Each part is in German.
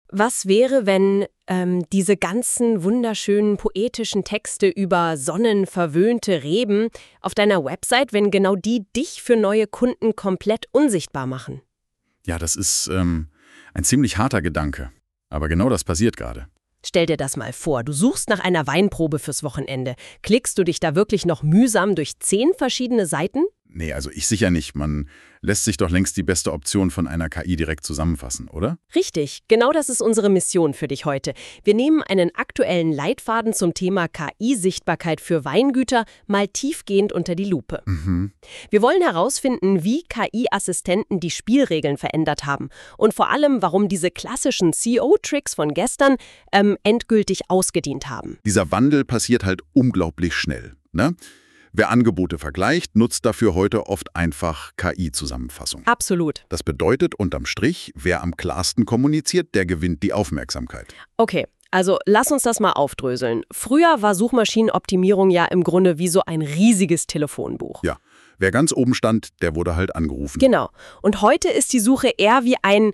Was wäre, wenn diese ganzen wunderschönen poetischen Texte über sonnenverwöhnte Reben auf deiner Website, wenn genau die dich für neue Kunden komplett unsichtbar machen? Ja, das ist ein ziemlich harter Gedanke. Aber genau das passiert gerade. Stell dir das mal vor, du suchst nach einer Weinprobe fürs Wochenende. Klickst du dich da wirklich noch mühsam durch 10 verschiedene Seiten? Nee, also ich sicher nicht. Man lässt sich doch längst die beste Option von einer KI direkt zusammenfassen, oder? Richtig, genau das ist unsere Mission für dich heute. Wir nehmen einen aktuellen Leitfaden zum Thema KI-Sichtbarkeit für Weingüter mal tiefgehend unter die Lupe. Wir wollen herausfinden, wie KI-Assistenten die Spielregeln verändert haben und vor allem, warum diese klassischen CO-Tricks von gestern endgültig ausgedient haben. Dieser Wandel passiert halt unglaublich schnell, ne? Wer Angebote vergleicht, nutzt dafür heute oft einfach KI-Zusammenfassung. Absolut. Das bedeutet unterm Strich, wer am klarsten kommuniziert, der gewinnt die Aufmerksamkeit. Okay, also lass uns das mal aufdröseln. Früher war Suchmaschinenoptimierung ja im Grunde wie so ein riesiges Telefonbuch. Ja, wer ganz oben stand, der wurde halt angerufen. Genau. Und heute ist die Suche eher wie ein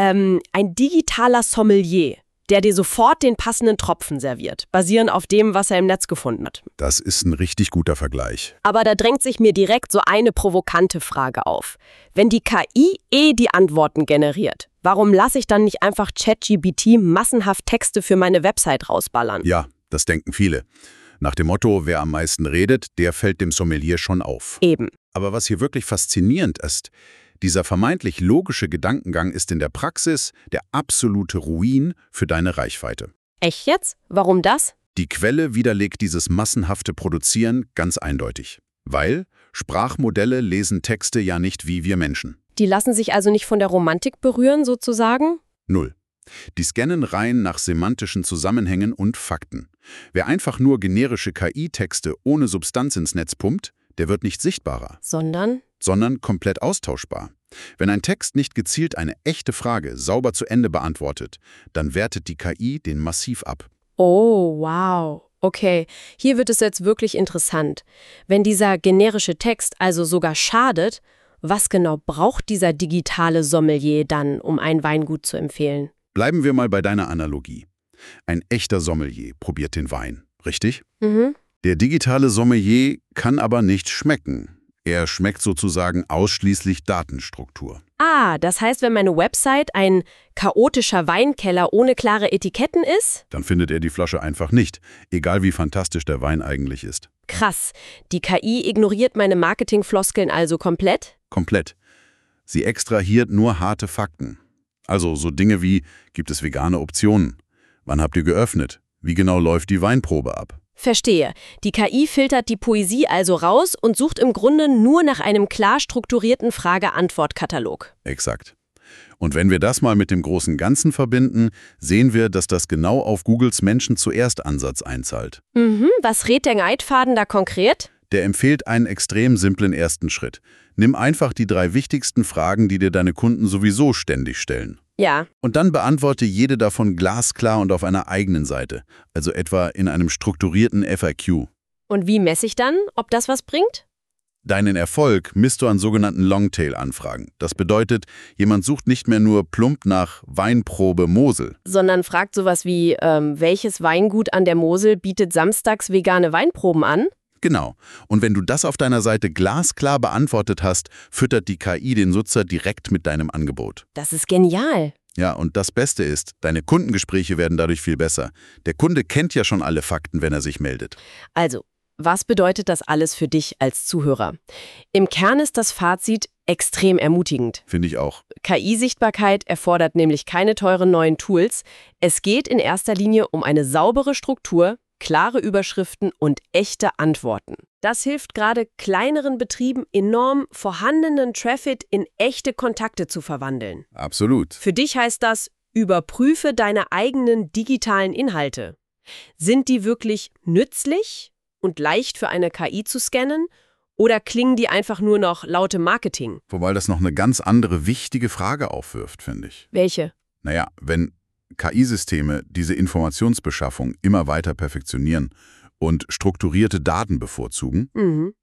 digitaler Sommelier, der dir sofort den passenden Tropfen serviert, basierend auf dem, was er im Netz gefunden hat. Das ist ein richtig guter Vergleich. Aber da drängt sich mir direkt so eine provokante Frage auf. Wenn die KI die Antworten generiert, warum lasse ich dann nicht einfach ChatGPT massenhaft Texte für meine Website rausballern? Ja, das denken viele. Nach dem Motto, wer am meisten redet, der fällt dem Sommelier schon auf. Eben. Aber was hier wirklich faszinierend ist, dieser vermeintlich logische Gedankengang ist in der Praxis der absolute Ruin für deine Reichweite. Echt jetzt? Warum das? Die Quelle widerlegt dieses massenhafte Produzieren ganz eindeutig. Weil Sprachmodelle lesen Texte ja nicht wie wir Menschen. Die lassen sich also nicht von der Romantik berühren, sozusagen? Null. Die scannen rein nach semantischen Zusammenhängen und Fakten. Wer einfach nur generische KI-Texte ohne Substanz ins Netz pumpt, der wird nicht sichtbarer. Sondern komplett austauschbar. Wenn ein Text nicht gezielt eine echte Frage sauber zu Ende beantwortet, dann wertet die KI den massiv ab. Oh, wow. Okay, hier wird es jetzt wirklich interessant. Wenn dieser generische Text also sogar schadet, was genau braucht dieser digitale Sommelier dann, um ein Weingut zu empfehlen? Bleiben wir mal bei deiner Analogie. Ein echter Sommelier probiert den Wein, richtig? Der digitale Sommelier kann aber nicht schmecken. Er schmeckt sozusagen ausschließlich Datenstruktur. Ah, das heißt, wenn meine Website ein chaotischer Weinkeller ohne klare Etiketten ist? Dann findet er die Flasche einfach nicht, egal wie fantastisch der Wein eigentlich ist. Krass. Die KI ignoriert meine Marketingfloskeln also komplett? Komplett. Sie extrahiert nur harte Fakten. Also so Dinge wie, gibt es vegane Optionen? Wann habt ihr geöffnet? Wie genau läuft die Weinprobe ab? Verstehe. Die KI filtert die Poesie also raus und sucht im Grunde nur nach einem klar strukturierten Frage-Antwort-Katalog. Exakt. Und wenn wir das mal mit dem großen Ganzen verbinden, sehen wir, dass das genau auf Googles Menschen-zuerst-Ansatz einzahlt. Was rät der Leitfaden da konkret? Der empfiehlt einen extrem simplen ersten Schritt. Nimm einfach die 3 wichtigsten Fragen, die dir deine Kunden sowieso ständig stellen. Ja. Und dann beantworte jede davon glasklar und auf einer eigenen Seite, also etwa in einem strukturierten FAQ. Und wie messe ich dann, ob das was bringt? Deinen Erfolg misst du an sogenannten Longtail-Anfragen. Das bedeutet, jemand sucht nicht mehr nur plump nach Weinprobe Mosel. Sondern fragt sowas wie, welches Weingut an der Mosel bietet samstags vegane Weinproben an? Genau. Und wenn du das auf deiner Seite glasklar beantwortet hast, füttert die KI den Nutzer direkt mit deinem Angebot. Das ist genial. Ja, und das Beste ist, deine Kundengespräche werden dadurch viel besser. Der Kunde kennt ja schon alle Fakten, wenn er sich meldet. Also, was bedeutet das alles für dich als Zuhörer? Im Kern ist das Fazit extrem ermutigend. Finde ich auch. KI-Sichtbarkeit erfordert nämlich keine teuren neuen Tools. Es geht in erster Linie um eine saubere Struktur, klare Überschriften und echte Antworten. Das hilft gerade kleineren Betrieben enorm, vorhandenen Traffic in echte Kontakte zu verwandeln. Absolut. Für dich heißt das, überprüfe deine eigenen digitalen Inhalte. Sind die wirklich nützlich und leicht für eine KI zu scannen? Oder klingen die einfach nur noch laute Marketing? Wobei das noch eine ganz andere wichtige Frage aufwirft, finde ich. Welche? Naja, wenn KI-Systeme diese Informationsbeschaffung immer weiter perfektionieren und strukturierte Daten bevorzugen,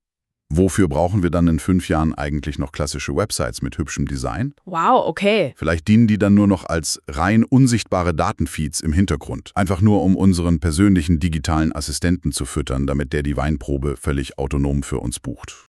Wofür brauchen wir dann in 5 Jahren eigentlich noch klassische Websites mit hübschem Design? Wow, okay. Vielleicht dienen die dann nur noch als rein unsichtbare Datenfeeds im Hintergrund. Einfach nur, um unseren persönlichen digitalen Assistenten zu füttern, damit der die Weinprobe völlig autonom für uns bucht.